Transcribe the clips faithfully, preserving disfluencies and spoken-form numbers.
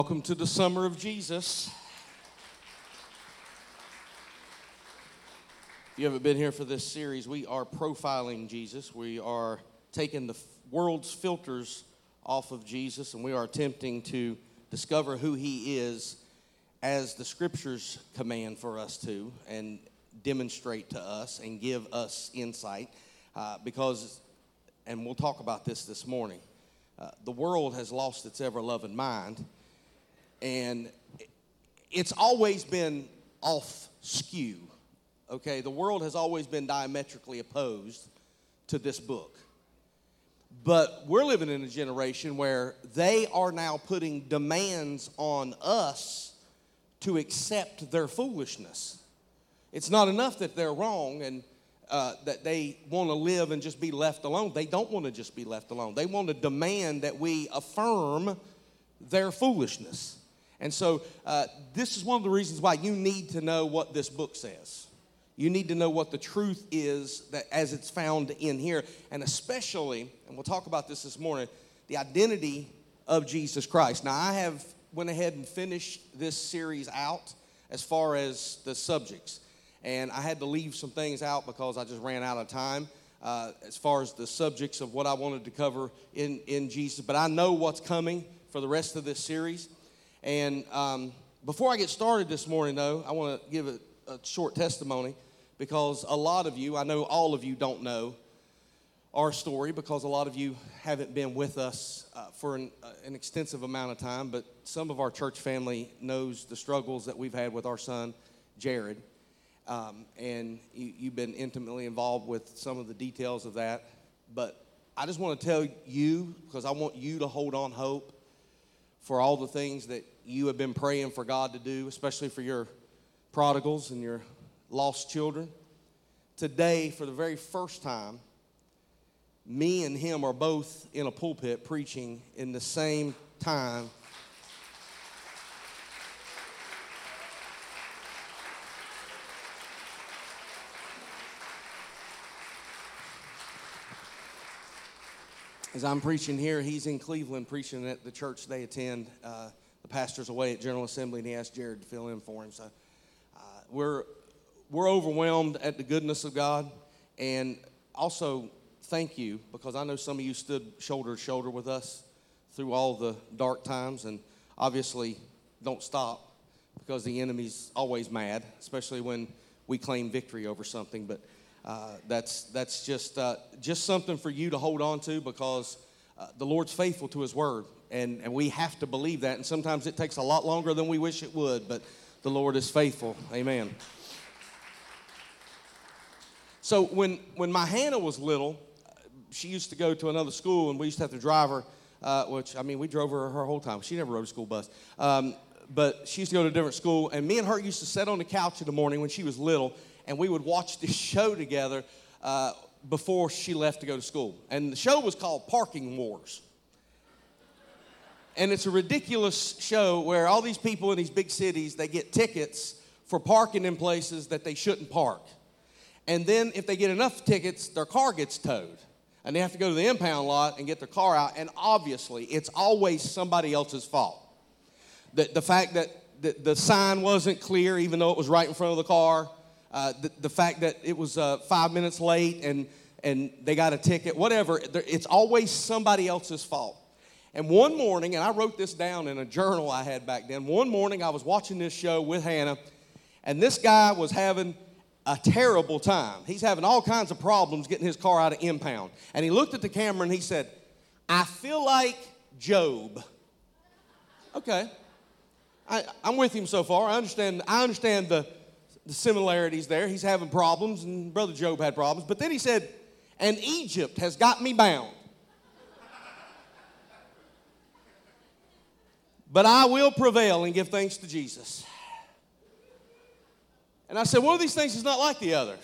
Welcome to the Summer of Jesus. If you haven't been here for this series, we are profiling Jesus. We are taking the world's filters off of Jesus, and we are attempting to discover who he is as the Scriptures command for us to, and demonstrate to us and give us insight. Uh, because, and we'll talk about this this morning, uh, the world has lost its ever-loving mind. And it's always been off skew, okay? The world has always been diametrically opposed to this book. But we're living in a generation where they are now putting demands on us to accept their foolishness. It's not enough that they're wrong and uh, that they want to live and just be left alone. They don't want to just be left alone. They want to demand that we affirm their foolishness. And so uh, this is one of the reasons why you need to know what this book says. You need to know what the truth is that as it's found in here. And especially, and we'll talk about this this morning, the identity of Jesus Christ. Now, I have went ahead and finished this series out as far as the subjects. And I had to leave some things out because I just ran out of time uh, as far as the subjects of what I wanted to cover in, in Jesus. But I know what's coming for the rest of this series. And um, before I get started this morning, though, I want to give a, a short testimony because a lot of you, I know all of you don't know our story because a lot of you haven't been with us uh, for an, uh, an extensive amount of time, but some of our church family knows the struggles that we've had with our son, Jared, um, and you, you've been intimately involved with some of the details of that. But I just want to tell you, because I want you to hold on hope for all the things that you have been praying for God to do, especially for your prodigals and your lost children. Today, for the very first time, me and him are both in a pulpit preaching in the same time. As I'm preaching here, he's in Cleveland preaching at the church they attend. Uh, the pastor's away at General Assembly, and he asked Jared to fill in for him. So uh, we're we're overwhelmed at the goodness of God, and also thank you, because I know some of you stood shoulder to shoulder with us through all the dark times, and obviously don't stop because the enemy's always mad, especially when we claim victory over something. But Uh, that's that's just uh, just something for you to hold on to because uh, the Lord's faithful to His word, and, and we have to believe that. And sometimes it takes a lot longer than we wish it would, but the Lord is faithful. Amen. So when when my Hannah was little, she used to go to another school, and we used to have to drive her. Uh, which I mean, we drove her her whole time. She never rode a school bus. Um, but she used to go to a different school, and me and her used to sit on the couch in the morning when she was little. And we would watch this show together uh, before she left to go to school. And the show was called Parking Wars. And it's a ridiculous show where all these people in these big cities, they get tickets for parking in places that they shouldn't park. And then if they get enough tickets, their car gets towed. And they have to go to the impound lot and get their car out. And obviously, it's always somebody else's fault. The, the fact that the, the sign wasn't clear, even though it was right in front of the car. Uh, the, the fact that it was uh, five minutes late and, and they got a ticket, whatever, it's always somebody else's fault. And one morning, and I wrote this down in a journal I had back then, one morning I was watching this show with Hannah, and this guy was having a terrible time. He's having all kinds of problems getting his car out of impound. And he looked at the camera and he said, "I feel like Job." Okay. I, I'm with him so far. I understand, I understand the... the similarities there. He's having problems, and Brother Job had problems. But then he said, "And Egypt has got me bound. But I will prevail and give thanks to Jesus." And I said, one of these things is not like the others.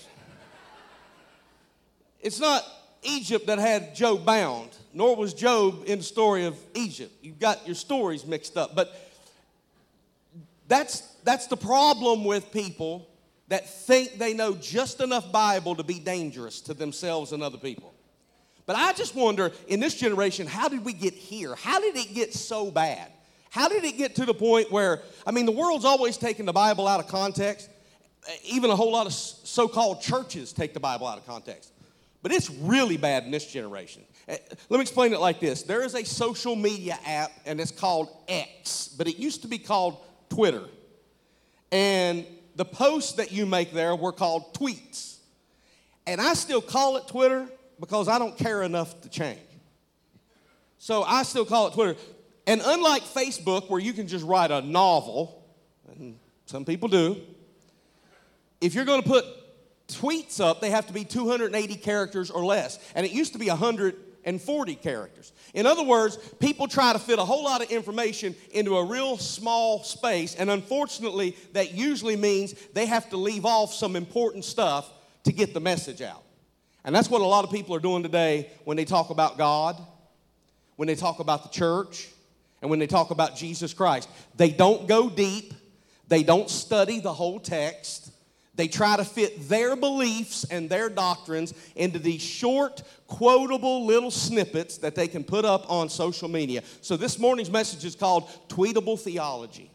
It's not Egypt that had Job bound, nor was Job in the story of Egypt. You've got your stories mixed up. But that's That's the problem with people that think they know just enough Bible to be dangerous to themselves and other people. But I just wonder, in this generation, how did we get here? How did it get so bad? How did it get to the point where, I mean, the world's always taken the Bible out of context. Even a whole lot of so-called churches take the Bible out of context. But it's really bad in this generation. Let me explain it like this. There is a social media app, and it's called X, but it used to be called Twitter. And the posts that you make there were called tweets. And I still call it Twitter because I don't care enough to change. So I still call it Twitter. And unlike Facebook, where you can just write a novel, and some people do, if you're going to put tweets up, they have to be two hundred eighty characters or less. And it used to be one hundred forty characters. In other words, people try to fit a whole lot of information into a real small space, and unfortunately, that usually means they have to leave off some important stuff to get the message out. And that's what a lot of people are doing today when they talk about God, when they talk about the church, and when they talk about Jesus Christ. They don't go deep. They don't study the whole text. They try to fit their beliefs and their doctrines into these short, quotable little snippets that they can put up on social media. So this morning's message is called Tweetable Theology.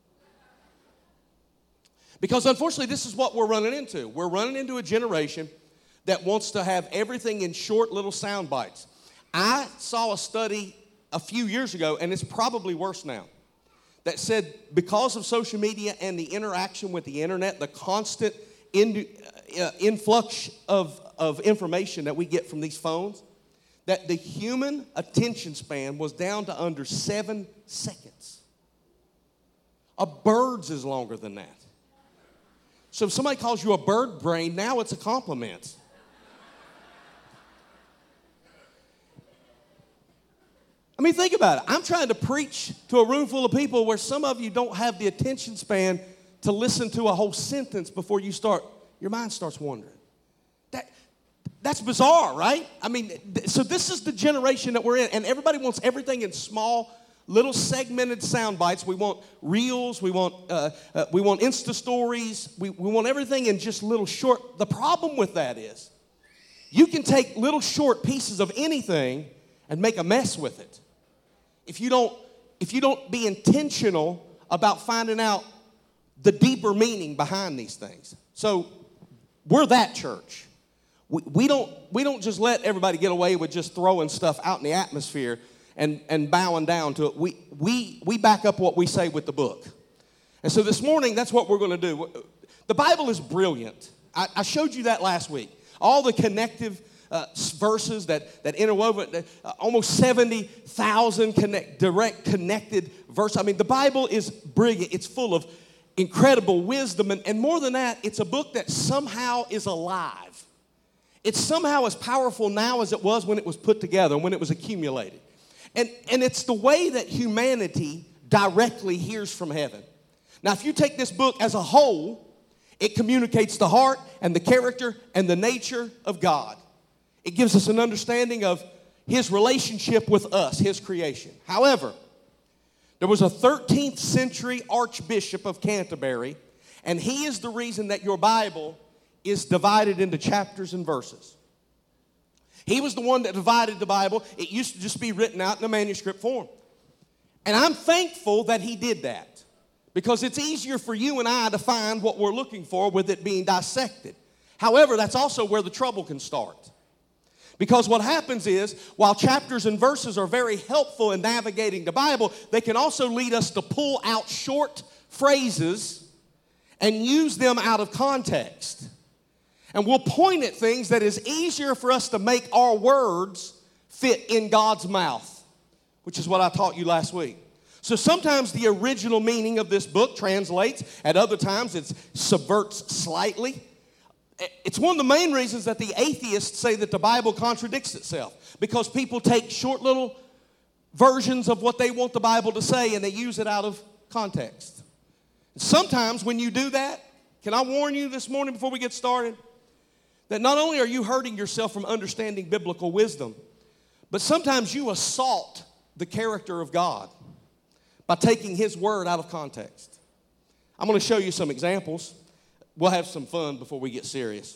Because unfortunately, this is what we're running into. We're running into a generation that wants to have everything in short little sound bites. I saw a study a few years ago, and it's probably worse now, that said because of social media and the interaction with the internet, the constant in, uh, influx of, of information that we get from these phones, that the human attention span was down to under seven seconds. A bird's is longer than that. So if somebody calls you a bird brain, now it's a compliment. I mean, think about it. I'm trying to preach to a room full of people where some of you don't have the attention span to listen to a whole sentence before you start, your mind starts wandering. That, that's bizarre, right? I mean, th- so this is the generation that we're in, and everybody wants everything in small, little segmented sound bites. We want reels, we want uh, uh, we want Insta stories, we, we want everything in just little short. The problem with that is you can take little short pieces of anything and make a mess with it. If you don't, if you don't be intentional about finding out the deeper meaning behind these things. So we're that church. We, we don't we don't just let everybody get away with just throwing stuff out in the atmosphere and, and bowing down to it. We we we back up what we say with the book. And so this morning, that's what we're going to do. The Bible is brilliant. I, I showed you that last week. All the connective Uh, verses that, that interwoven, uh, almost seventy thousand connect, direct connected verses. I mean, the Bible is brilliant. It's full of incredible wisdom. And, and more than that, it's a book that somehow is alive. It's somehow as powerful now as it was when it was put together, when it was accumulated. And, and it's the way that humanity directly hears from heaven. Now, if you take this book as a whole, it communicates the heart and the character and the nature of God. It gives us an understanding of his relationship with us, his creation. However, there was a thirteenth century Archbishop of Canterbury, and he is the reason that your Bible is divided into chapters and verses. He was the one that divided the Bible. It used to just be written out in a manuscript form. And I'm thankful that he did that, because it's easier for you and I to find what we're looking for with it being dissected. However, that's also where the trouble can start. Because what happens is, while chapters and verses are very helpful in navigating the Bible, they can also lead us to pull out short phrases and use them out of context. And we'll point at things that is easier for us to make our words fit in God's mouth, which is what I taught you last week. So sometimes the original meaning of this book translates, at other times it subverts slightly. It's one of the main reasons that the atheists say that the Bible contradicts itself, because people take short little versions of what they want the Bible to say and they use it out of context. Sometimes when you do that, can I warn you this morning before we get started, that not only are you hurting yourself from understanding biblical wisdom, but sometimes you assault the character of God by taking his word out of context. I'm going to show you some examples. We'll have some fun before we get serious.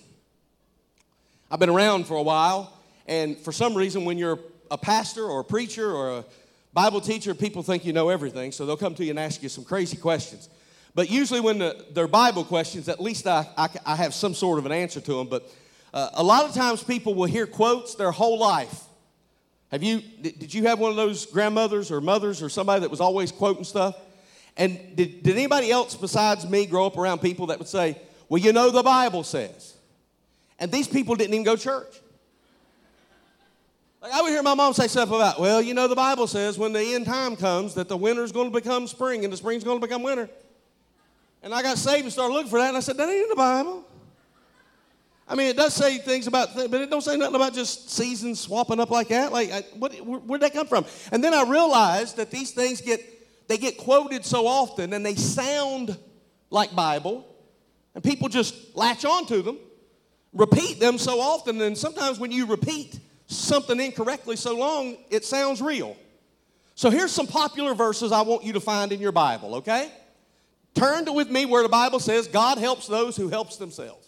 I've been around for a while, and for some reason, when you're a pastor or a preacher or a Bible teacher, people think you know everything, so they'll come to you and ask you some crazy questions. But usually when the, they're Bible questions, at least I, I, I have some sort of an answer to them. But uh, a lot of times people will hear quotes their whole life. Have you, did you have one of those grandmothers or mothers or somebody that was always quoting stuff? And did, did anybody else besides me grow up around people that would say, well, you know the Bible says? And these people didn't even go to church. Like I would hear my mom say stuff about, well, you know the Bible says when the end time comes that the winter's going to become spring and the spring's going to become winter. And I got saved and started looking for that, and I said, that ain't in the Bible. I mean, it does say things about, th- but it don't say nothing about just seasons swapping up like that. Like, I, what, where, where'd that come from? And then I realized that these things get, they get quoted so often, and they sound like Bible, and people just latch onto them, repeat them so often, and sometimes when you repeat something incorrectly so long, it sounds real. So here's some popular verses I want you to find in your Bible, okay? Turn to with me where the Bible says, God helps those who helps themselves.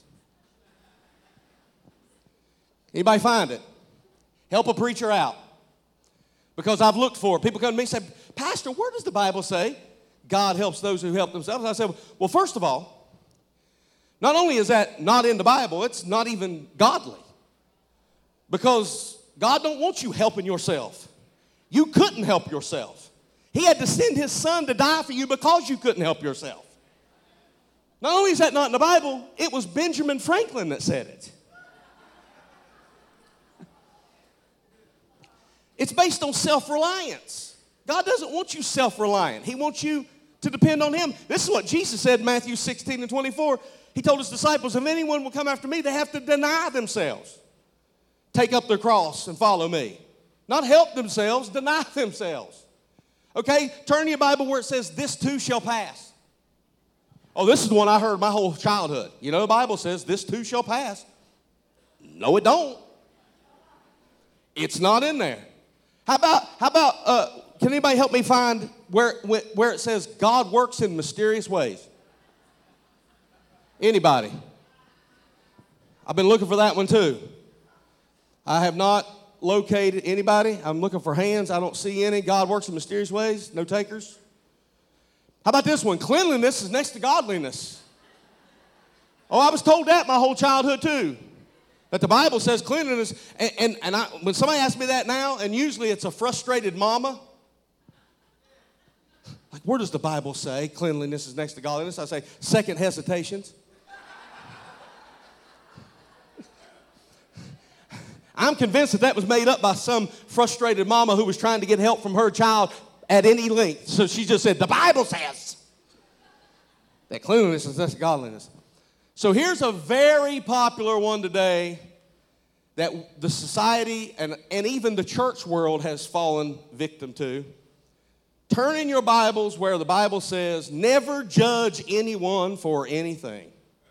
Anybody find it? Help a preacher out. Because I've looked for it. People come to me and say, Pastor, where does the Bible say God helps those who help themselves? I said, well, first of all, not only is that not in the Bible, it's not even godly. Because God don't want you helping yourself. You couldn't help yourself. He had to send his son to die for you because you couldn't help yourself. Not only is that not in the Bible, it was Benjamin Franklin that said it. It's based on self-reliance. God doesn't want you self-reliant. He wants you to depend on him. This is what Jesus said in Matthew sixteen and twenty-four. He told his disciples, if anyone will come after me, they have to deny themselves. Take up their cross and follow me. Not help themselves, deny themselves. Okay, turn to your Bible where it says, this too shall pass. Oh, this is the one I heard my whole childhood. You know, the Bible says, this too shall pass. No, it don't. It's not in there. How about, how about, uh, can anybody help me find where, where it says God works in mysterious ways? Anybody? I've been looking for that one too. I have not located anybody. I'm looking for hands. I don't see any. God works in mysterious ways. No takers. How about this one? Cleanliness is next to godliness. Oh, I was told that my whole childhood too. That the Bible says cleanliness. And, and, and I, when somebody asks me that now, and usually it's a frustrated mama. Like, where does the Bible say cleanliness is next to godliness? I say, second hesitations. I'm convinced that that was made up by some frustrated mama who was trying to get help from her child at any length. So she just said, the Bible says that cleanliness is next to godliness. So here's a very popular one today that the society and, and even the church world has fallen victim to. Turn in your Bibles where the Bible says, never judge anyone for anything.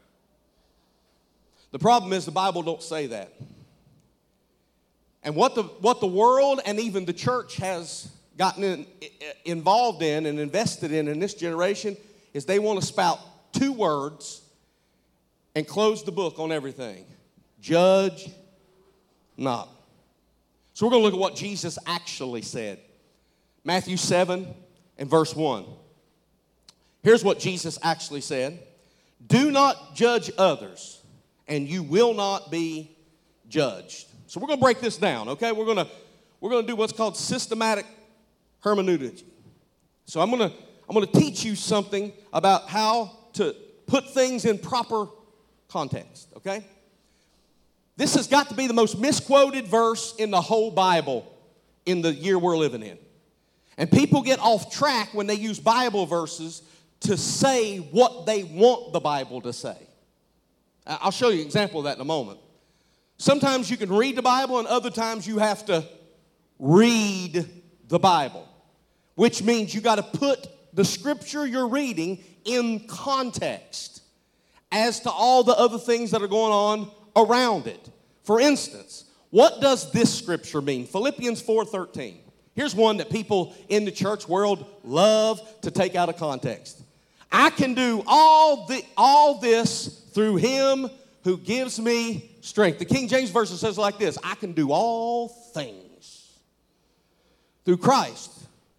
The problem is the Bible don't say that. And what the, what the world and even the church has gotten in, involved in and invested in in this generation is they want to spout two words and close the book on everything. Judge not. So we're going to look at what Jesus actually said. Matthew seven and verse one. Here's what Jesus actually said. Do not judge others, and you will not be judged. So we're going to break this down, okay? We're going to we're going to do what's called systematic hermeneutics. So I'm going to I'm going to teach you something about how to put things in proper context, okay? This has got to be the most misquoted verse in the whole Bible in the year we're living in. And people get off track when they use Bible verses to say what they want the Bible to say. I'll show you an example of that in a moment. Sometimes you can read the Bible, and other times you have to read the Bible, which means you got to put the scripture you're reading in context as to all the other things that are going on around it. For instance, what does this scripture mean? Philippians four thirteen. Here's one that people in the church world love to take out of context. I can do all the all this through him who gives me strength. The King James Version says like this, I can do all things through Christ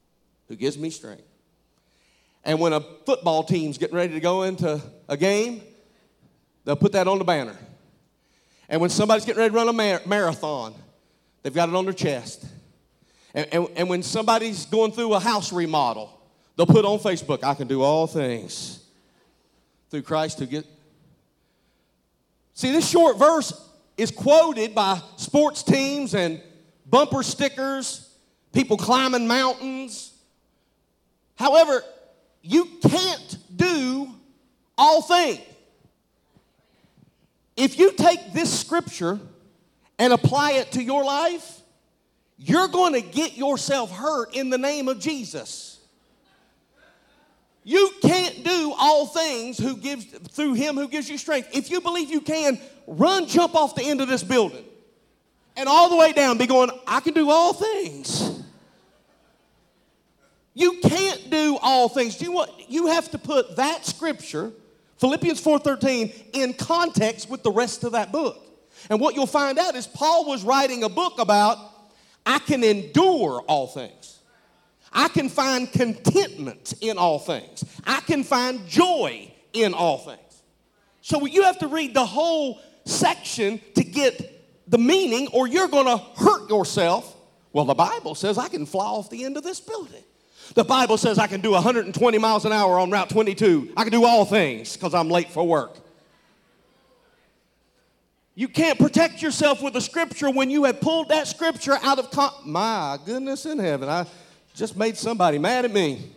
who gives me strength. And when a football team's getting ready to go into a game, they'll put that on the banner. And when somebody's getting ready to run a mar- marathon, they've got it on their chest. And, and, and when somebody's going through a house remodel, they'll put on Facebook, I can do all things through Christ who get. See, this short verse is quoted by sports teams and bumper stickers, people climbing mountains. However, you can't do all things. If you take this scripture and apply it to your life, you're going to get yourself hurt in the name of Jesus. You can't do all things who gives, through him who gives you strength. If you believe you can, run, jump off the end of this building and all the way down, be going, I can do all things. You can't do all things. Do you want, you have to put that scripture, Philippians four thirteen, in context with the rest of that book. And what you'll find out is Paul was writing a book about, I can endure all things. I can find contentment in all things. I can find joy in all things. So you have to read the whole section to get the meaning, or you're going to hurt yourself. Well, the Bible says I can fly off the end of this building. The Bible says I can do one hundred twenty miles an hour on Route twenty-two. I can do all things because I'm late for work. You can't protect yourself with the scripture when you have pulled that scripture out of con- my goodness in heaven. I just made somebody mad at me.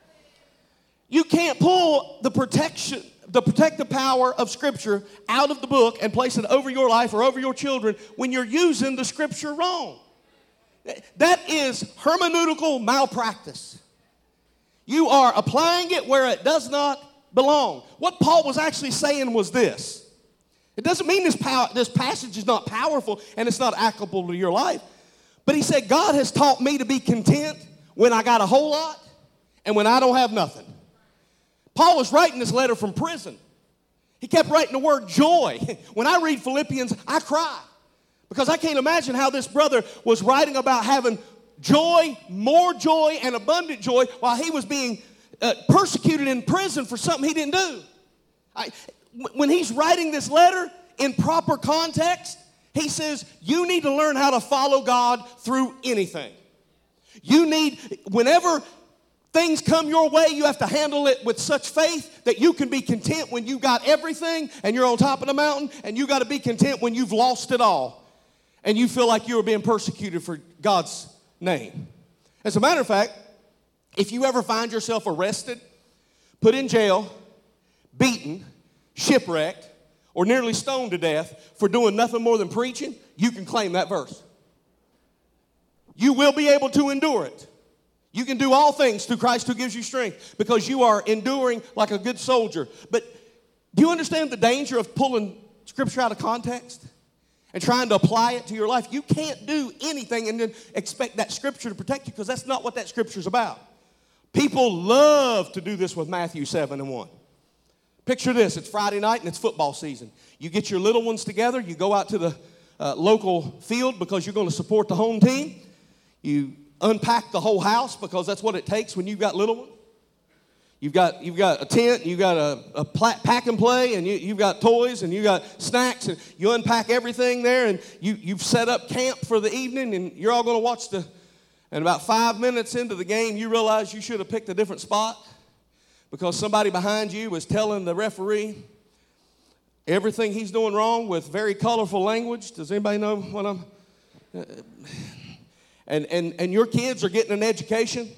You can't pull the protection, the protective power of scripture out of the book and place it over your life or over your children when you're using the scripture wrong. That is hermeneutical malpractice. You are applying it where it does not belong. What Paul was actually saying was this. It doesn't mean this, pow- this passage is not powerful and it's not applicable to your life. But he said, God has taught me to be content when I got a whole lot and when I don't have nothing. Paul was writing this letter from prison. He kept writing the word joy. When I read Philippians, I cry. Because I can't imagine how this brother was writing about having joy, more joy, and abundant joy while he was being uh, persecuted in prison for something he didn't do. I, when he's writing this letter in proper context, he says, you need to learn how to follow God through anything. You need, whenever things come your way, you have to handle it with such faith that you can be content when you got everything and you're on top of the mountain, and you got to be content when you've lost it all and you feel like you were being persecuted for God's name. As a matter of fact, if you ever find yourself arrested, put in jail, beaten, shipwrecked, or nearly stoned to death for doing nothing more than preaching, you can claim that verse. You will be able to endure it. You can do all things through Christ who gives you strength because you are enduring like a good soldier. But do you understand the danger of pulling scripture out of context and trying to apply it to your life? You can't do anything and then expect that scripture to protect you, because that's not what that scripture is about. People love to do this with Matthew seven and one. Picture this. It's Friday night and it's football season. You get your little ones together. You go out to the uh, local field because you're going to support the home team. You unpack the whole house because that's what it takes when you've got little ones. You've got, you've got a tent, you've got a, a pla- pack and play, and you, you've got toys, and you've got snacks, and you unpack everything there, and you, you've set up camp for the evening, and you're all going to watch the, and about five minutes into the game, you realize you should have picked a different spot because somebody behind you was telling the referee everything he's doing wrong with very colorful language. Does anybody know what I'm... Uh, and, and, and your kids are getting an education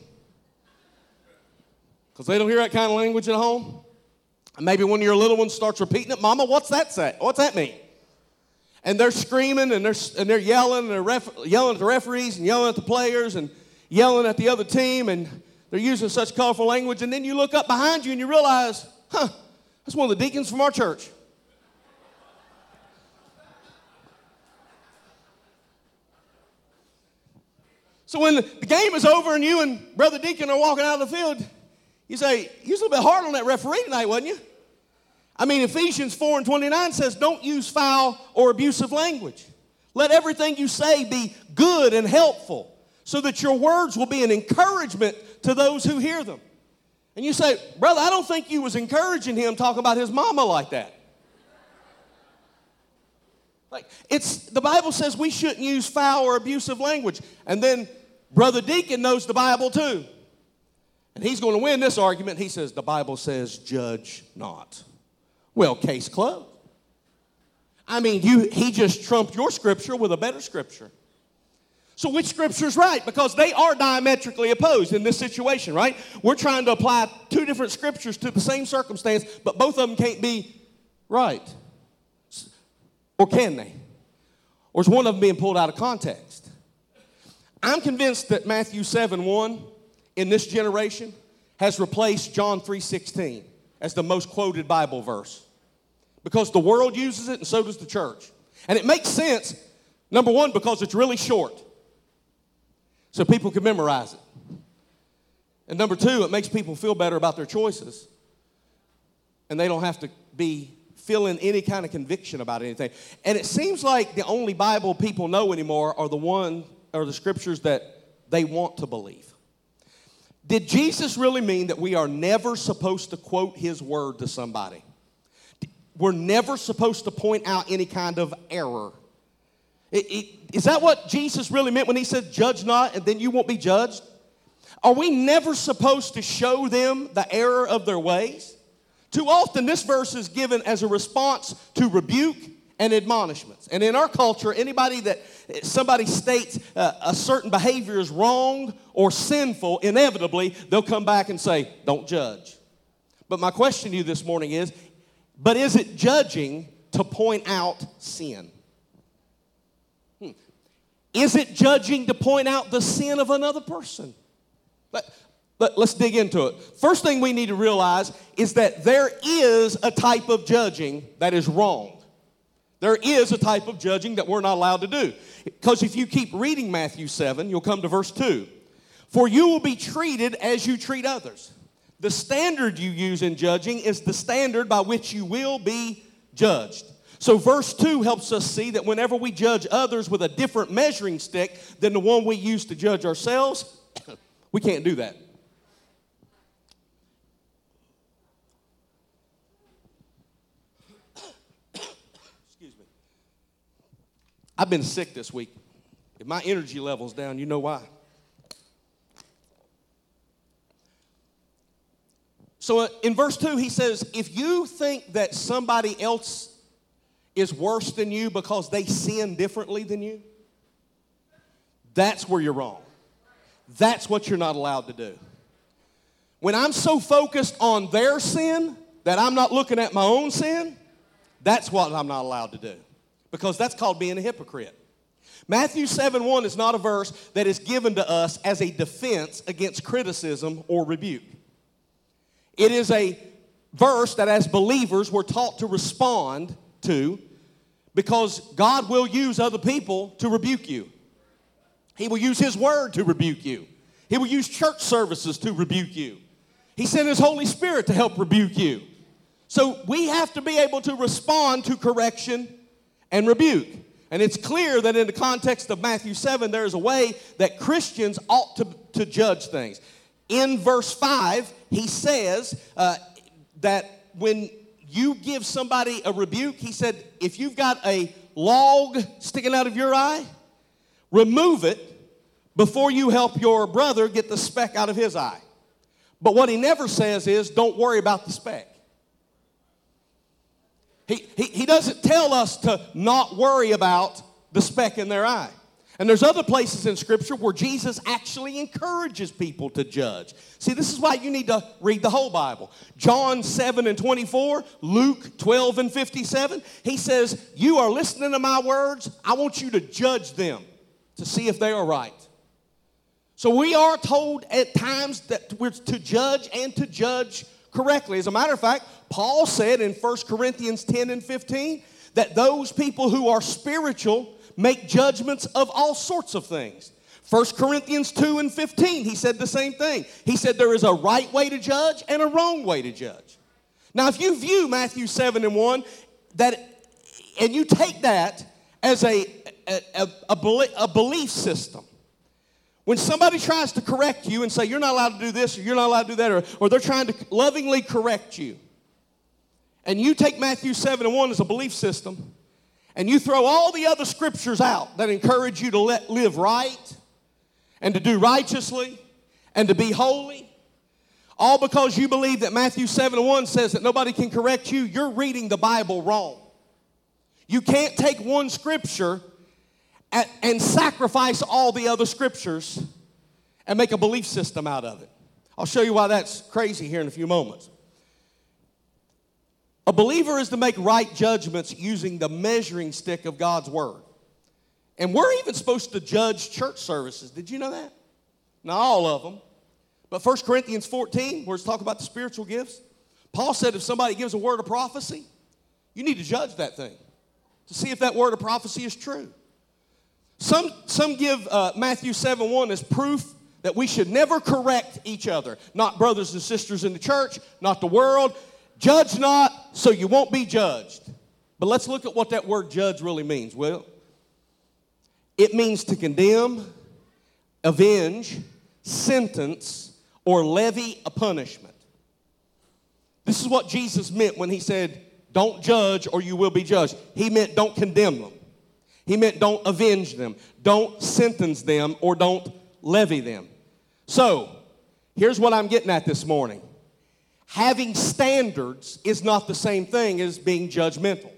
because they don't hear that kind of language at home. And maybe one of your little ones starts repeating it. Mama, what's that say? What's that mean? And they're screaming and they're, and they're yelling and they're ref, yelling at the referees and yelling at the players and yelling at the other team, and they're using such colorful language. And then you look up behind you and you realize, huh, that's one of the deacons from our church. So when the game is over and you and Brother Deacon are walking out of the field, you say, you was a little bit hard on that referee tonight, wasn't you? I mean, Ephesians four and twenty-nine says, don't use foul or abusive language. Let everything you say be good and helpful, so that your words will be an encouragement to those who hear them. And you say, brother, I don't think you was encouraging him talking about his mama like that. Like, it's, the Bible says we shouldn't use foul or abusive language. And then Brother Deacon knows the Bible too. And he's going to win this argument. He says, the Bible says, judge not. Well, case closed. I mean, you, he just trumped your scripture with a better scripture. So which scripture's right? Because they are diametrically opposed in this situation, right? We're trying to apply two different scriptures to the same circumstance, but both of them can't be right. Or can they? Or is one of them being pulled out of context? I'm convinced that Matthew seven one in this generation has replaced John three sixteen as the most quoted Bible verse. Because the world uses it and so does the church. And it makes sense, number one, because it's really short. So people can memorize it. And number two, it makes people feel better about their choices. And they don't have to be feeling any kind of conviction about anything. And it seems like the only Bible people know anymore are the one or the scriptures that they want to believe. Did Jesus really mean that we are never supposed to quote his word to somebody? We're never supposed to point out any kind of error. It, it, is that what Jesus really meant when he said, judge not, and then you won't be judged? Are we never supposed to show them the error of their ways? Too often, this verse is given as a response to rebuke and admonishments. And in our culture, anybody that somebody states uh, a certain behavior is wrong or sinful, inevitably, they'll come back and say, don't judge. But my question to you this morning is, but is it judging to point out sin? Hmm. Is it judging to point out the sin of another person? But, but let's dig into it. First thing we need to realize is that there is a type of judging that is wrong. There is a type of judging that we're not allowed to do. Because if you keep reading Matthew seven, you'll come to verse two. For you will be treated as you treat others. The standard you use in judging is the standard by which you will be judged. So verse two helps us see that whenever we judge others with a different measuring stick than the one we use to judge ourselves, we can't do that. Excuse me. I've been sick this week. If my energy level's down, you know why. So uh, in verse two, he says, if you think that somebody else is worse than you because they sin differently than you, that's where you're wrong. That's what you're not allowed to do. When I'm so focused on their sin that I'm not looking at my own sin, that's what I'm not allowed to do. Because that's called being a hypocrite. Matthew seven one is not a verse that is given to us as a defense against criticism or rebuke. It is a verse that as believers we're taught to respond to because God will use other people to rebuke you. He will use his word to rebuke you. He will use church services to rebuke you. He sent his Holy Spirit to help rebuke you. So we have to be able to respond to correction and rebuke. And it's clear that in the context of Matthew seven, there is a way that Christians ought to, to judge things. In verse five, he says uh, that when you give somebody a rebuke, he said, if you've got a log sticking out of your eye, remove it before you help your brother get the speck out of his eye. But what he never says is, don't worry about the speck. He, he, he doesn't tell us to not worry about the speck in their eye. And there's other places in Scripture where Jesus actually encourages people to judge. See, this is why you need to read the whole Bible. John seven and twenty-four, Luke twelve and fifty-seven. He says, you are listening to my words. I want you to judge them to see if they are right. So we are told at times that we're to judge and to judge correctly. As a matter of fact, Paul said in First Corinthians ten and fifteen that those people who are spiritual make judgments of all sorts of things. First Corinthians two and fifteen, he said the same thing. He said there is a right way to judge and a wrong way to judge. Now, if you view Matthew seven and one, that, and you take that as a, a, a, a belief system, When somebody tries to correct you and say, you're not allowed to do this, or you're not allowed to do that, or, or they're trying to lovingly correct you, and you take Matthew seven and one as a belief system, and you throw all the other scriptures out that encourage you to let, live right, and to do righteously, and to be holy, all because you believe that Matthew seven and one says that nobody can correct you, you're reading the Bible wrong. You can't take one scripture and, and sacrifice all the other scriptures and make a belief system out of it. I'll show you why that's crazy here in a few moments. A believer is to make right judgments using the measuring stick of God's word. And we're even supposed to judge church services. Did you know that? Not all of them. But First Corinthians fourteen, where it's talking about the spiritual gifts, Paul said if somebody gives a word of prophecy, you need to judge that thing to see if that word of prophecy is true. Some, some give uh, Matthew seven one as proof that we should never correct each other. Not brothers and sisters in the church, not the world. Judge not, so you won't be judged. But let's look at what that word judge really means. Well, it means to condemn, avenge, sentence, or levy a punishment. This is what Jesus meant when he said, don't judge or you will be judged. He meant don't condemn them. He meant don't avenge them. Don't sentence them or don't levy them. So, here's what I'm getting at this morning. Having standards is not the same thing as being judgmental.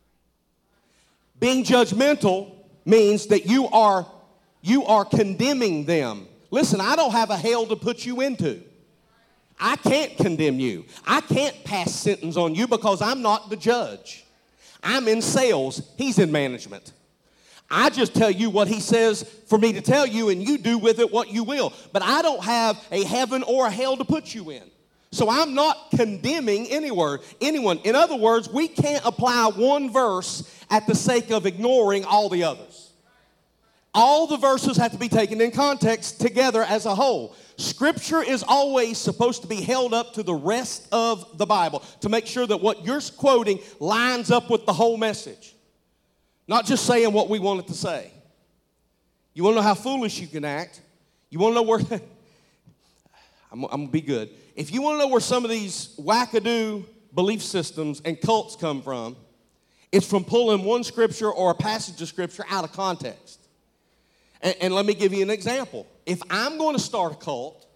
Being judgmental means that you are, you are condemning them. Listen, I don't have a hell to put you into. I can't condemn you. I can't pass sentence on you because I'm not the judge. I'm in sales. He's in management. I just tell you what he says for me to tell you, and you do with it what you will. But I don't have a heaven or a hell to put you in. So I'm not condemning anywhere, anyone. In other words, we can't apply one verse at the sake of ignoring all the others. All the verses have to be taken in context together as a whole. Scripture is always supposed to be held up to the rest of the Bible to make sure that what you're quoting lines up with the whole message. Not just saying what we want it to say. You want to know how foolish you can act? You want to know where... I'm, I'm going to be good. If you want to know where some of these wackadoo belief systems and cults come from, it's from pulling one scripture or a passage of scripture out of context. And, and let me give you an example. If I'm going to start a cult,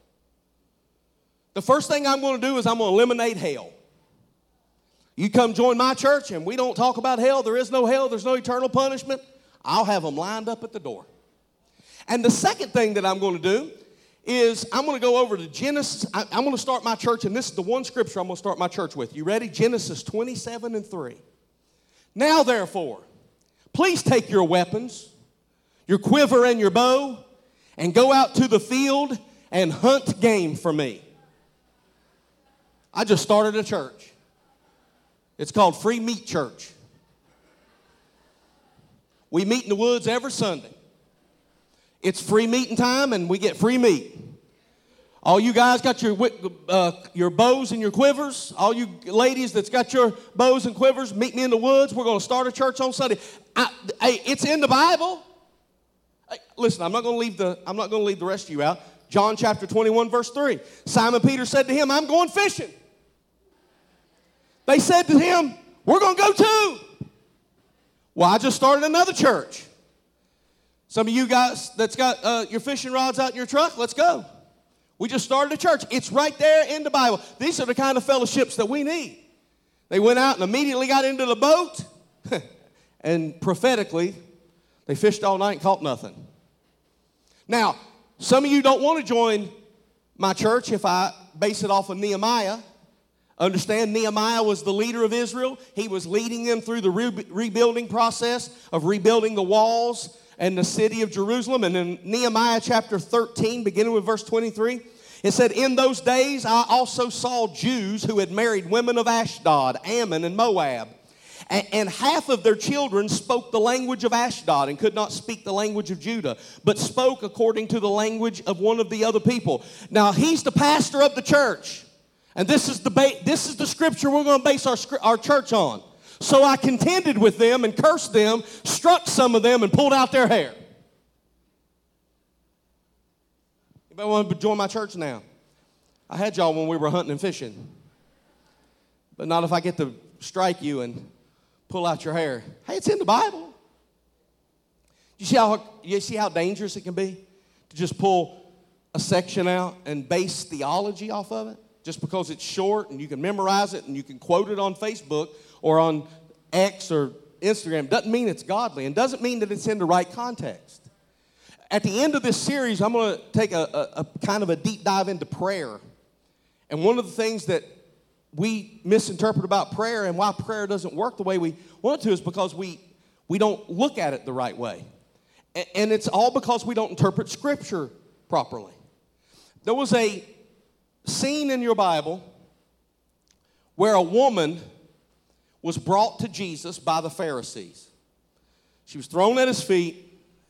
the first thing I'm going to do is I'm going to eliminate hell. You come join my church and we don't talk about hell. There is no hell. There's no eternal punishment. I'll have them lined up at the door. And the second thing that I'm going to do is I'm going to go over to Genesis. I, I'm going to start my church, and this is the one scripture I'm going to start my church with. You ready? Genesis twenty-seven and three. Now, therefore, please take your weapons, your quiver and your bow, and go out to the field and hunt game for me. I just started a church. It's called Free Meat Church. We meet in the woods every Sunday. It's free meeting time, and we get free meat. All you guys got your uh, your bows and your quivers. All you ladies that's got your bows and quivers, meet me in the woods. We're going to start a church on Sunday. I, I, it's in the Bible. I, listen, I'm not going to leave the I'm not going to leave the rest of you out. John chapter twenty-one, verse three. Simon Peter said to him, "I'm going fishing." They said to him, "We're going to go too." Well, I just started another church. Some of you guys that's got uh, your fishing rods out in your truck, let's go. We just started a church. It's right there in the Bible. These are the kind of fellowships that we need. They went out and immediately got into the boat, and prophetically, they fished all night and caught nothing. Now, some of you don't want to join my church if I base it off of Nehemiah. Understand, Nehemiah was the leader of Israel. He was leading them through the re- rebuilding process of rebuilding the walls and the city of Jerusalem. And in Nehemiah chapter thirteen, beginning with verse twenty-three, it said, "In those days I also saw Jews who had married women of Ashdod, Ammon, and Moab. And, and half of their children spoke the language of Ashdod and could not speak the language of Judah, but spoke according to the language of one of the other people." Now, he's the pastor of the church. And this is the, ba- this is the scripture we're going to base our, our church on. "So I contended with them and cursed them, struck some of them, and pulled out their hair." Anybody want to join my church now? I had y'all when we were hunting and fishing. But not if I get to strike you and pull out your hair. Hey, it's in the Bible. You see how, you see how dangerous it can be to just pull a section out and base theology off of it? Just because it's short and you can memorize it and you can quote it on Facebook or on X or Instagram doesn't mean it's godly and doesn't mean that it's in the right context. At the end of this series, I'm going to take a, a, a kind of a deep dive into prayer. And one of the things that we misinterpret about prayer and why prayer doesn't work the way we want it to is because we, we don't look at it the right way. And, and it's all because we don't interpret Scripture properly. There was a scene in your Bible where a woman was brought to Jesus by the Pharisees. She was thrown at his feet,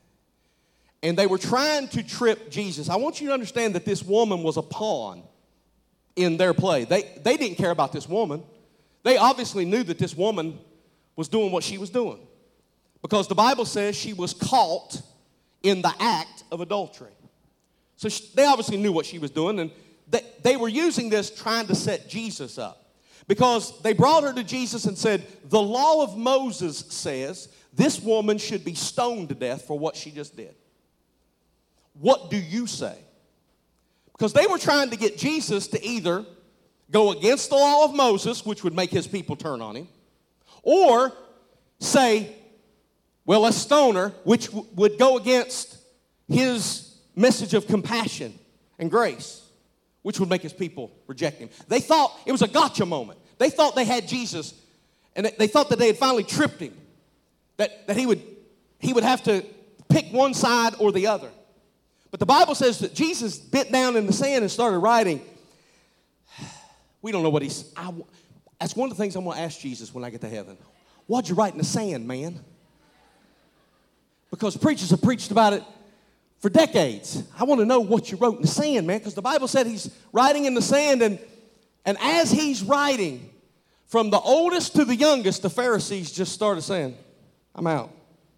and they were trying to trip Jesus. I want you to understand that this woman was a pawn in their play. They, they didn't care about this woman. They obviously knew that this woman was doing what she was doing because the Bible says she was caught in the act of adultery. So she, they obviously knew what she was doing, and they, they were using this trying to set Jesus up because they brought her to Jesus and said, the law of Moses says this woman should be stoned to death for what she just did. What do you say? Because they were trying to get Jesus to either go against the law of Moses, which would make his people turn on him, or say, well, let's stone her, which w- would go against his message of compassion and grace, which would make his people reject him. They thought it was a gotcha moment. They thought they had Jesus, and they thought that they had finally tripped him, that, that he would, he would have to pick one side or the other. But the Bible says that Jesus bent down in the sand and started writing. We don't know what he's... I, that's one of the things I'm going to ask Jesus when I get to heaven. What'd you write in the sand, man? Because preachers have preached about it for decades. I want to know what you wrote in the sand, man, because the Bible said he's writing in the sand, and, and as he's writing, from the oldest to the youngest, the Pharisees just started saying, I'm out.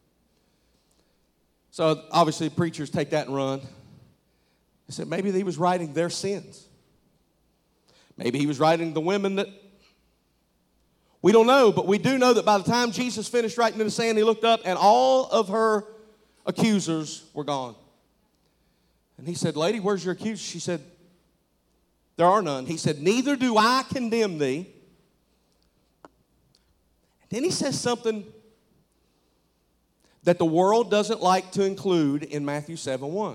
So obviously preachers take that and run. They said maybe he was writing their sins. Maybe he was writing the women that, we don't know, but we do know that by the time Jesus finished writing in the sand, he looked up and all of her accusers were gone. And he said, lady, where's your accuser? She said, there are none. He said, neither do I condemn thee. And then he says something that the world doesn't like to include in Matthew seven one.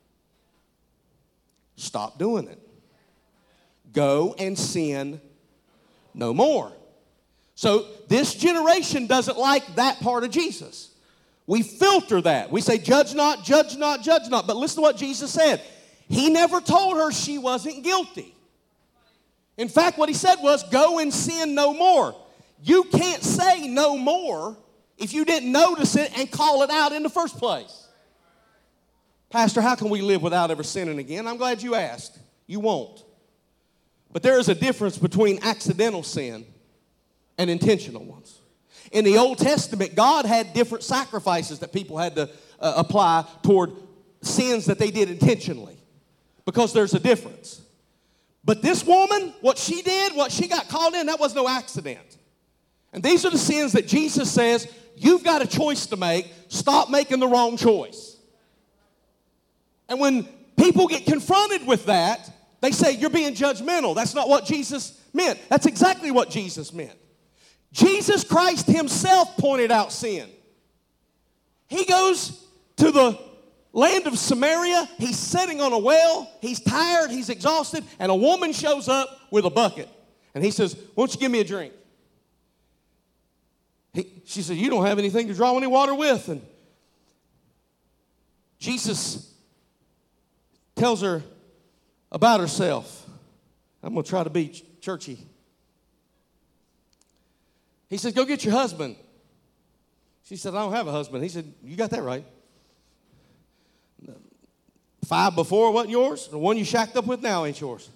Stop doing it. Go and sin no more. So this generation doesn't like that part of Jesus. We filter that. We say, judge not, judge not, judge not. But listen to what Jesus said. He never told her she wasn't guilty. In fact, what he said was, go and sin no more. You can't say no more if you didn't notice it and call it out in the first place. Pastor, how can we live without ever sinning again? I'm glad you asked. You won't. But there is a difference between accidental sin and intentional ones. In the Old Testament, God had different sacrifices that people had to uh, apply toward sins that they did intentionally, because there's a difference. But this woman, what she did, what she got called in, that was no accident. And these are the sins that Jesus says, you've got a choice to make. Stop making the wrong choice. And when people get confronted with that, they say, you're being judgmental. That's not what Jesus meant. That's exactly what Jesus meant. Jesus Christ himself pointed out sin. He goes to the land of Samaria. He's sitting on a well. He's tired. He's exhausted. And a woman shows up with a bucket. And he says, won't you give me a drink? He, she said, you don't have anything to draw any water with. And Jesus tells her about herself. I'm going to try to be ch- churchy. He says, go get your husband. She said, I don't have a husband. He said, you got that right. Five before wasn't yours. The one you shacked up with now ain't yours.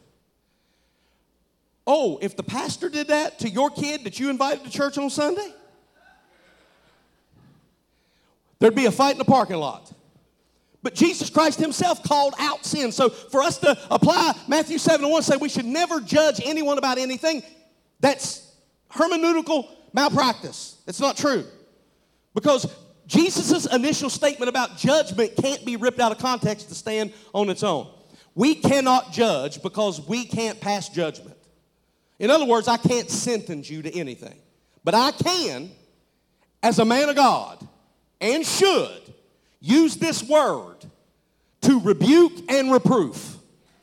Oh, if the pastor did that to your kid that you invited to church on Sunday, there'd be a fight in the parking lot. But Jesus Christ himself called out sin. So for us to apply Matthew seven and one, say we should never judge anyone about anything, that's hermeneutical malpractice. It's not true. Because Jesus' initial statement about judgment can't be ripped out of context to stand on its own. We cannot judge because we can't pass judgment. In other words, I can't sentence you to anything. But I can, as a man of God, and should, use this word to rebuke and reproof.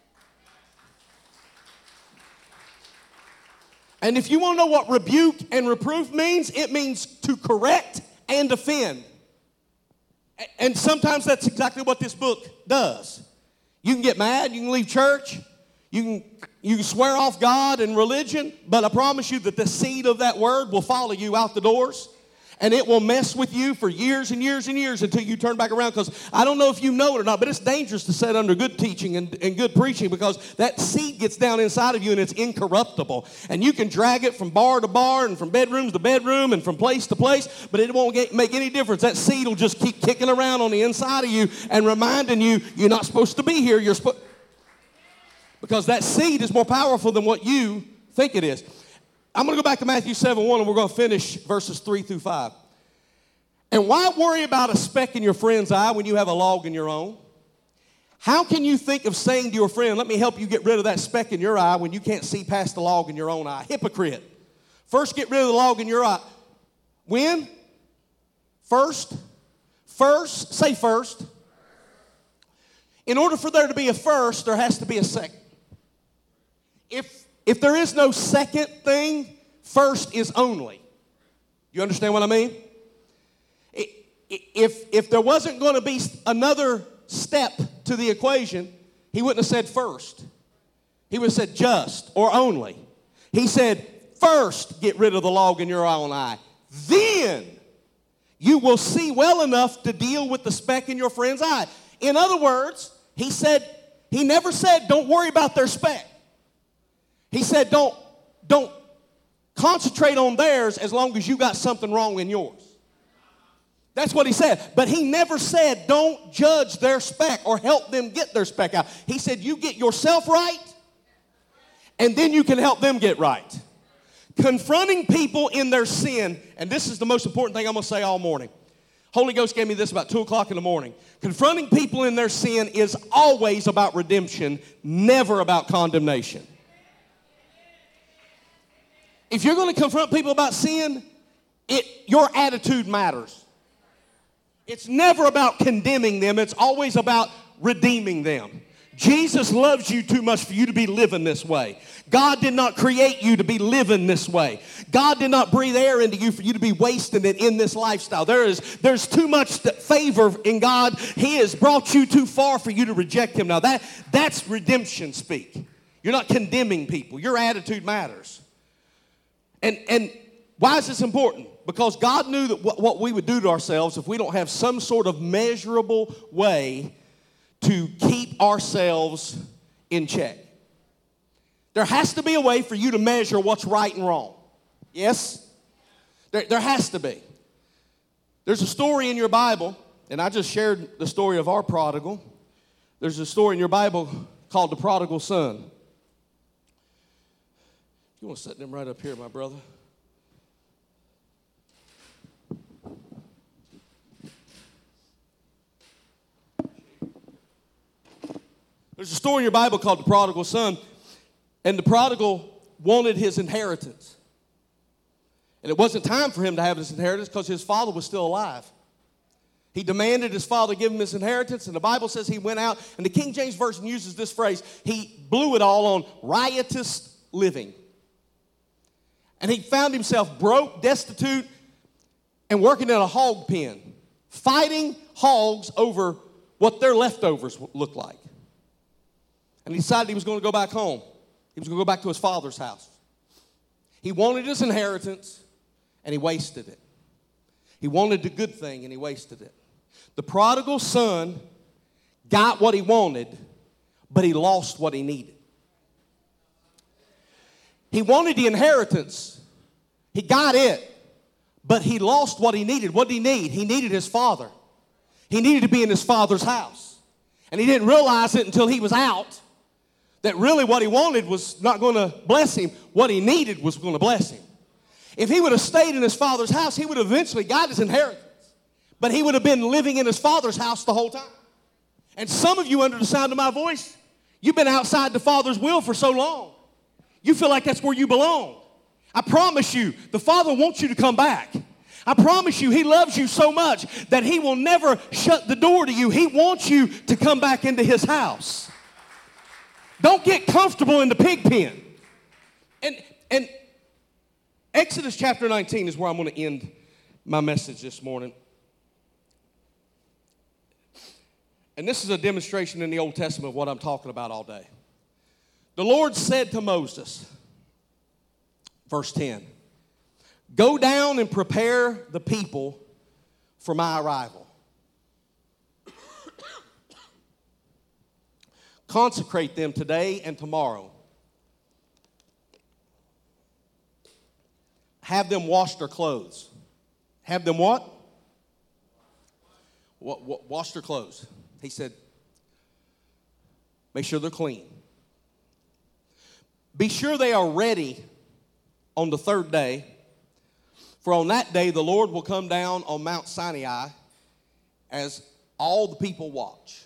And if you want to know what rebuke and reproof means, it means to correct and defend. And sometimes that's exactly what this book does. You can get mad, you can leave church, you can, you can swear off God and religion, but I promise you that the seed of that word will follow you out the doors. And it will mess with you for years and years and years until you turn back around. Because I don't know if you know it or not, but it's dangerous to sit under good teaching and, and good preaching, because that seed gets down inside of you and it's incorruptible. And you can drag it from bar to bar and from bedroom to bedroom and from place to place, but it won't get, make any difference. That seed will just keep kicking around on the inside of you and reminding you you're not supposed to be here. You're supposed, because that seed is more powerful than what you think it is. I'm going to go back to Matthew seven one, and we're going to finish verses three through five. And why worry about a speck in your friend's eye when you have a log in your own? How can you think of saying to your friend, let me help you get rid of that speck in your eye, when you can't see past the log in your own eye? Hypocrite. First get rid of the log in your eye. When? First? First? Say first. In order for there to be a first, there has to be a second. If If there is no second thing, first is only. You understand what I mean? If, if there wasn't going to be another step to the equation, he wouldn't have said first. He would have said just or only. He said, first get rid of the log in your own eye. Then you will see well enough to deal with the speck in your friend's eye. In other words, he said, he never said, don't worry about their speck. He said, don't, don't concentrate on theirs as long as you got something wrong in yours. That's what he said. But he never said, don't judge their speck or help them get their speck out. He said, you get yourself right, and then you can help them get right. Confronting people in their sin, and this is the most important thing I'm going to say all morning. Holy Ghost gave me this about two o'clock in the morning. Confronting people in their sin is always about redemption, never about condemnation. If you're going to confront people about sin, it, your attitude matters. It's never about condemning them. It's always about redeeming them. Jesus loves you too much for you to be living this way. God did not create you to be living this way. God did not breathe air into you for you to be wasting it in this lifestyle. There is, there's too much favor in God. He has brought you too far for you to reject him. Now that, that's redemption speak. You're not condemning people. Your attitude matters. And, and why is this important? Because God knew that what, what we would do to ourselves if we don't have some sort of measurable way to keep ourselves in check. There has to be a way for you to measure what's right and wrong. Yes? There, there has to be. There's a story in your Bible, and I just shared the story of our prodigal. There's a story in your Bible called the prodigal son. You want to set them right up here, my brother? There's a story in your Bible called the prodigal son, and the prodigal wanted his inheritance. And it wasn't time for him to have his inheritance because his father was still alive. He demanded his father give him his inheritance, and the Bible says he went out, and the King James Version uses this phrase, he blew it all on riotous living. And he found himself broke, destitute, and working in a hog pen, fighting hogs over what their leftovers looked like. And he decided he was going to go back home. He was going to go back to his father's house. He wanted his inheritance, and he wasted it. He wanted the good thing, and he wasted it. The prodigal son got what he wanted, but he lost what he needed. He wanted the inheritance. He got it, but he lost what he needed. What did he need? He needed his father. He needed to be in his father's house. And he didn't realize it until he was out, that really what he wanted was not going to bless him. What he needed was going to bless him. If he would have stayed in his father's house, he would have eventually got his inheritance. But he would have been living in his father's house the whole time. And some of you under the sound of my voice, you've been outside the Father's will for so long. You feel like that's where you belong. I promise you, the Father wants you to come back. I promise you, he loves you so much that he will never shut the door to you. He wants you to come back into his house. Don't get comfortable in the pig pen. And, and Exodus chapter nineteen is where I'm going to end my message this morning. And this is a demonstration in the Old Testament of what I'm talking about all day. The Lord said to Moses, verse ten, "Go down and prepare the people for my arrival. Consecrate them today and tomorrow. Have them wash their clothes." Have them what? Wash their clothes. He said, make sure they're clean. Be sure they are ready on the third day, for on that day the Lord will come down on Mount Sinai as all the people watch.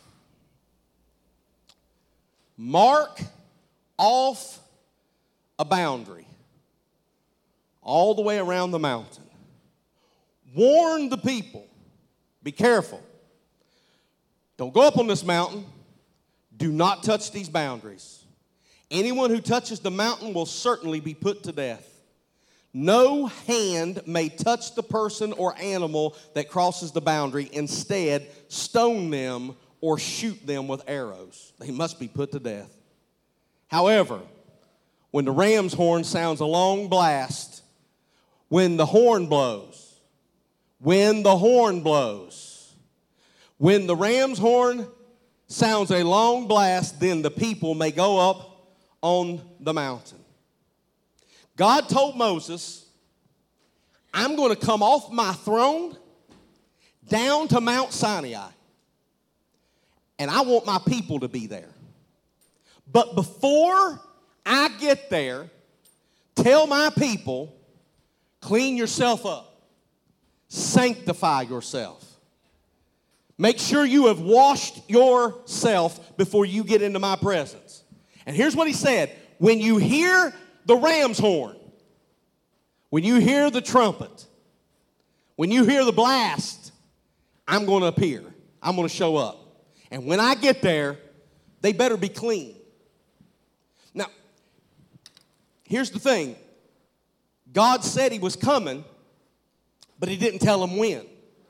Mark off a boundary all the way around the mountain. Warn the people. Be careful. Don't go up on this mountain. Do not touch these boundaries. Anyone who touches the mountain will certainly be put to death. No hand may touch the person or animal that crosses the boundary. Instead, stone them or shoot them with arrows. They must be put to death. However, when the ram's horn sounds a long blast, when the horn blows, when the horn blows, when the ram's horn sounds a long blast, then the people may go up on the mountain. God told Moses, I'm going to come off my throne down to Mount Sinai, and I want my people to be there. But before I get there, tell my people, clean yourself up, sanctify yourself. Make sure you have washed yourself before you get into my presence. And here's what he said. When you hear the ram's horn, when you hear the trumpet, when you hear the blast, I'm going to appear. I'm going to show up. And when I get there, they better be clean. Now, here's the thing. God said he was coming, but he didn't tell them when.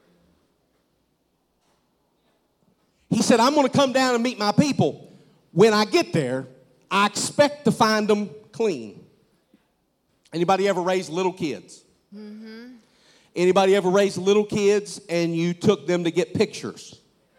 He said, I'm going to come down and meet my people. When I get there, I expect to find them clean. Anybody ever raised little kids? Mm-hmm. Anybody ever raised little kids and you took them to get pictures?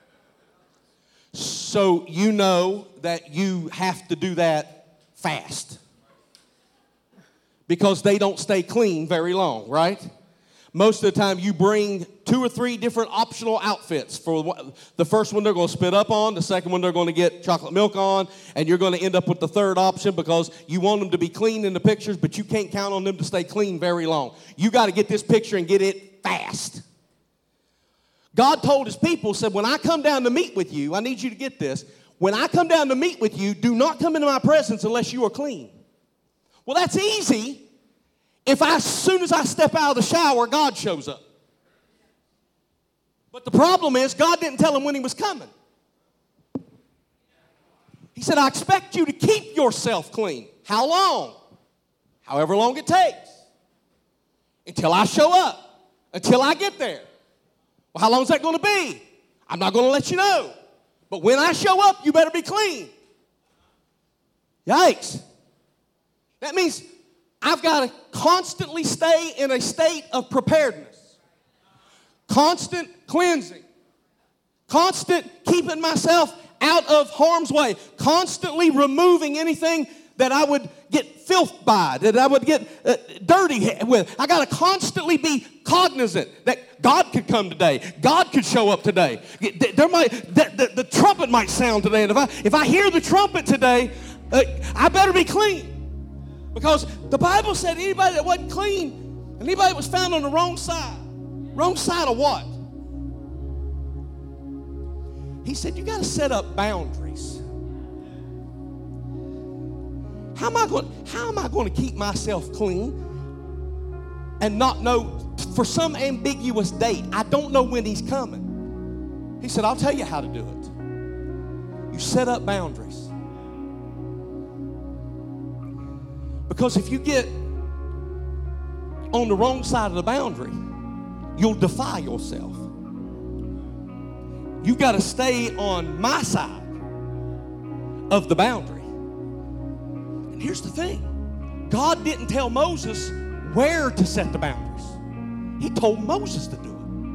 So you know that you have to do that fast. Because they don't stay clean very long, right? Most of the time you bring two or three different optional outfits. For the first one they're going to spit up on, the second one they're going to get chocolate milk on, and you're going to end up with the third option because you want them to be clean in the pictures, but you can't count on them to stay clean very long. You got to get this picture and get it fast. God told his people, said, when I come down to meet with you, I need you to get this. When I come down to meet with you, do not come into my presence unless you are clean. Well, that's easy. If I, as soon as I step out of the shower, God shows up. But the problem is, God didn't tell him when he was coming. He said, I expect you to keep yourself clean. How long? However long it takes. Until I show up. Until I get there. Well, how long is that going to be? I'm not going to let you know. But when I show up, you better be clean. Yikes. That means I've got to constantly stay in a state of preparedness. Constant cleansing. Constant keeping myself out of harm's way. Constantly removing anything that I would get filth by, that I would get uh, dirty with. I got to constantly be cognizant that God could come today. God could show up today. There might, the, the, the trumpet might sound today. And if I, if I hear the trumpet today, uh, I better be clean. Because the Bible said anybody that wasn't clean, anybody that was found on the wrong side, wrong side of what? He said, you got to set up boundaries. How am I going, how am I going to keep myself clean and not know for some ambiguous date? I don't know when he's coming. He said, I'll tell you how to do it. You set up boundaries. Because if you get on the wrong side of the boundary, you'll defy yourself. You got to stay on my side of the boundary. And here's the thing. God didn't tell Moses where to set the boundaries. He told Moses to do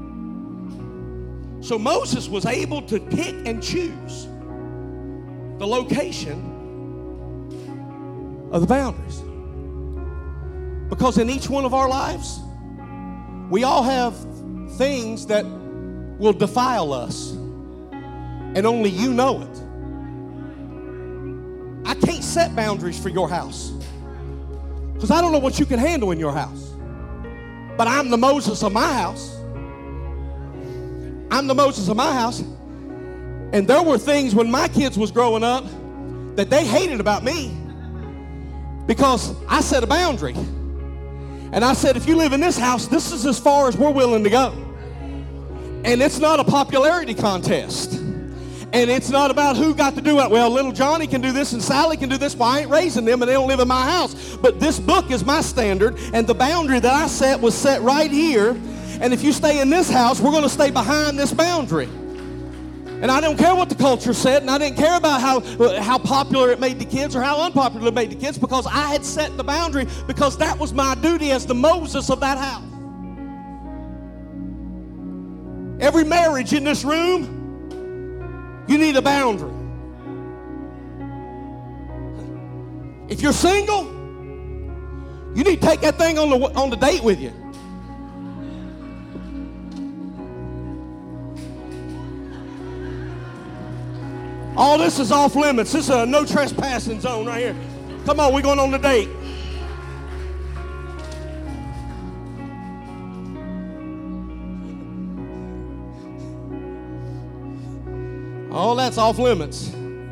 it. So Moses was able to pick and choose the location of the boundaries. Because in each one of our lives, we all have things that will defile us. And only you know it. I can't set boundaries for your house. Because I don't know what you can handle in your house. But I'm the Moses of my house. I'm the Moses of my house. And there were things when my kids was growing up that they hated about me. Because I set a boundary. And I said, if you live in this house, this is as far as we're willing to go. And it's not a popularity contest. And it's not about who got to do it. Well, little Johnny can do this and Sally can do this. Well, I ain't raising them and they don't live in my house. But this book is my standard. And the boundary that I set was set right here. And if you stay in this house, we're going to stay behind this boundary. And I don't care what the culture said. And I didn't care about how, how popular it made the kids or how unpopular it made the kids. Because I had set the boundary. Because that was my duty as the Moses of that house. Every marriage in this room, you need a boundary. If you're single, you need to take that thing on the, on the date with you. All this is off limits. This is a no trespassing zone right here. Come on, we're going on the date. All that's off limits.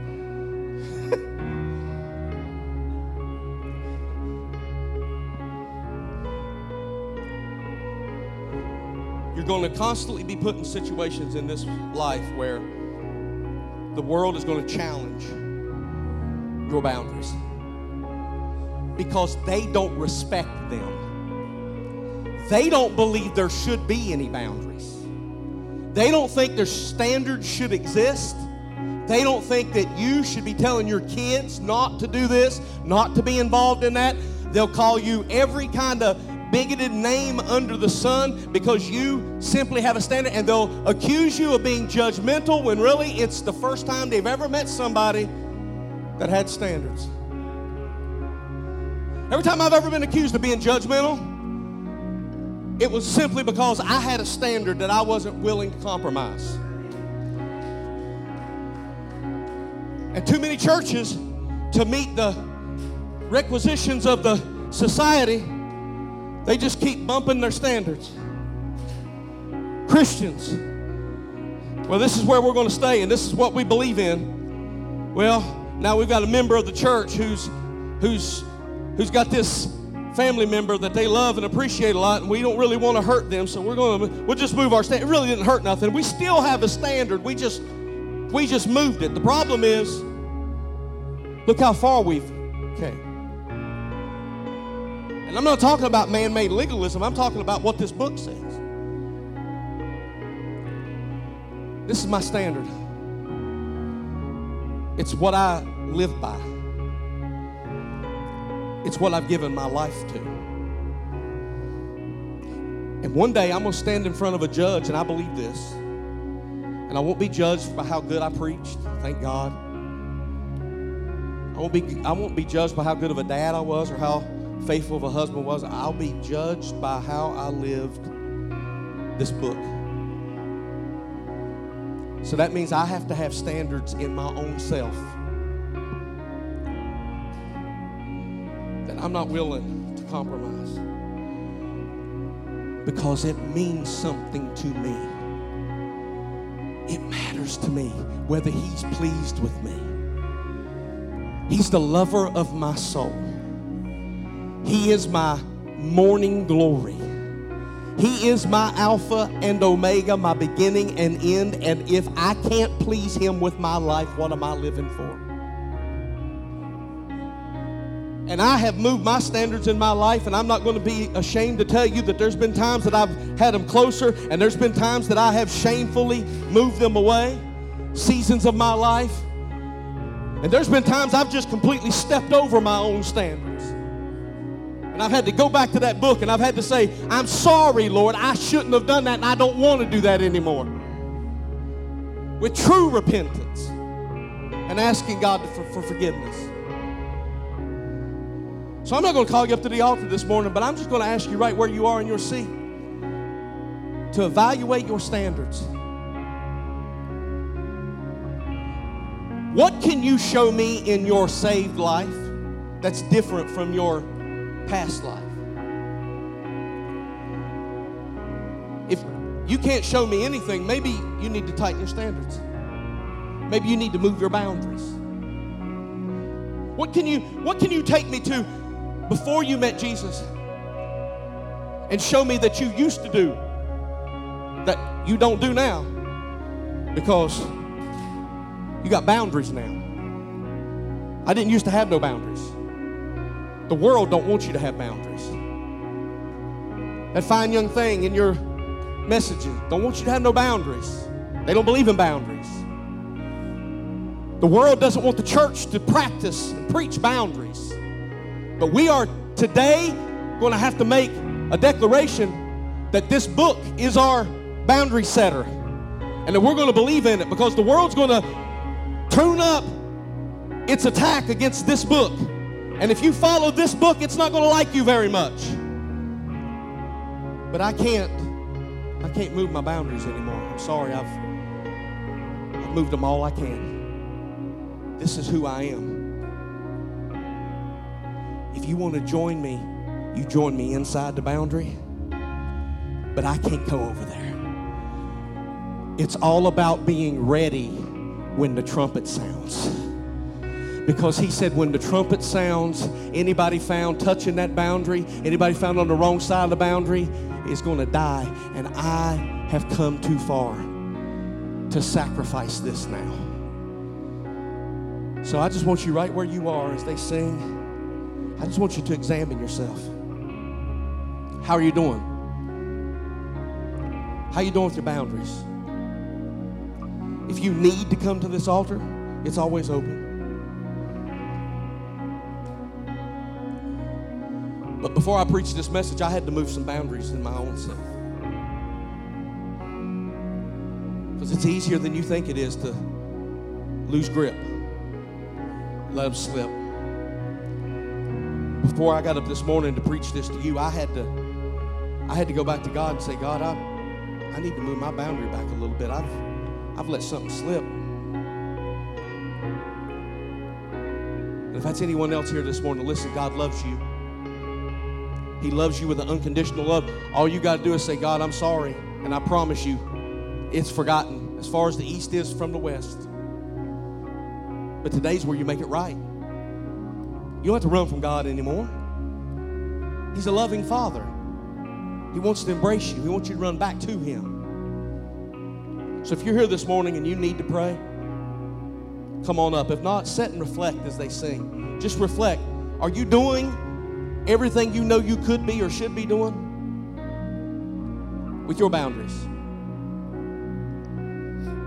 You're going to constantly be put in situations in this life where the world is going to challenge your boundaries because they don't respect them. They don't believe there should be any boundaries. They don't think their standards should exist. They don't think that you should be telling your kids not to do this, not to be involved in that. They'll call you every kind of bigoted name under the sun because you simply have a standard, and they'll accuse you of being judgmental when really it's the first time they've ever met somebody that had standards. Every time I've ever been accused of being judgmental, it was simply because I had a standard that I wasn't willing to compromise. And too many churches, to meet the requisitions of the society, they just keep bumping their standards. Christians, well, this is where we're going to stay, and this is what we believe in. Well, now we've got a member of the church who's who's who's got this family member that they love and appreciate a lot, and we don't really want to hurt them, so we're going to we'll just move our standard. It really didn't hurt nothing. We still have a standard. We just we just moved it. The problem is, look how far we've came. And I'm not talking about man-made legalism. I'm talking about what this book says. This is my standard. It's what I live by. It's what I've given my life to. And one day I'm going to stand in front of a judge, and I believe this. And I won't be judged by how good I preached, thank God. I won't be, I won't be judged by how good of a dad I was or how faithful of a husband was. I'll be judged by how I lived this book. So that means I have to have standards in my own self that I'm not willing to compromise, because it means something to me. It matters to me whether He's pleased with me. He's the lover of my soul. He is my morning glory. He is my Alpha and Omega, my beginning and end. And if I can't please Him with my life, what am I living for? And I have moved my standards in my life, and I'm not going to be ashamed to tell you that there's been times that I've had them closer, and there's been times that I have shamefully moved them away, seasons of my life. And there's been times I've just completely stepped over my own standards. And I've had to go back to that book, and I've had to say, I'm sorry, Lord, I shouldn't have done that, and I don't want to do that anymore. With true repentance and asking God for, for forgiveness. So I'm not going to call you up to the altar this morning, but I'm just going to ask you right where you are in your seat to evaluate your standards. What can you show me in your saved life that's different from your past life? If you can't show me anything, maybe you need to tighten your standards. Maybe you need to move your boundaries. What can you, what can you take me to before you met Jesus and show me that you used to do that you don't do now because you got boundaries now? I didn't used to have no boundaries. The world don't want you to have boundaries. That fine young thing in your messages don't want you to have no boundaries. They don't believe in boundaries. The world doesn't want the church to practice and preach boundaries. But we are today going to have to make a declaration that this book is our boundary setter, and that we're going to believe in it, because the world's going to tune up its attack against this book. And if you follow this book, it's not going to like you very much. But I can't, I can't move my boundaries anymore. I'm sorry, I've, I've moved them all I can. This is who I am. If you want to join me, you join me inside the boundary, but I can't go over there. It's all about being ready when the trumpet sounds. Because He said when the trumpet sounds, anybody found touching that boundary, anybody found on the wrong side of the boundary is going to die. And I have come too far to sacrifice this now. So I just want you right where you are as they sing. I just want you to examine yourself. How are you doing? How are you doing with your boundaries? If you need to come to this altar, it's always open. But before I preached this message, I had to move some boundaries in my own self. Because it's easier than you think it is to lose grip. Let them slip. Before I got up this morning to preach this to you, I had to I had to go back to God and say, God, I, I need to move my boundary back a little bit. I've, I've let something slip. And if that's anyone else here this morning, listen, God loves you. He loves you with an unconditional love. All you got to do is say, God, I'm sorry. And I promise you, it's forgotten as far as the east is from the west. But today's where you make it right. You don't have to run from God anymore. He's a loving Father. He wants to embrace you. He wants you to run back to Him. So if you're here this morning and you need to pray, come on up. If not, sit and reflect as they sing. Just reflect. Are you doing everything you know you could be or should be doing with your boundaries?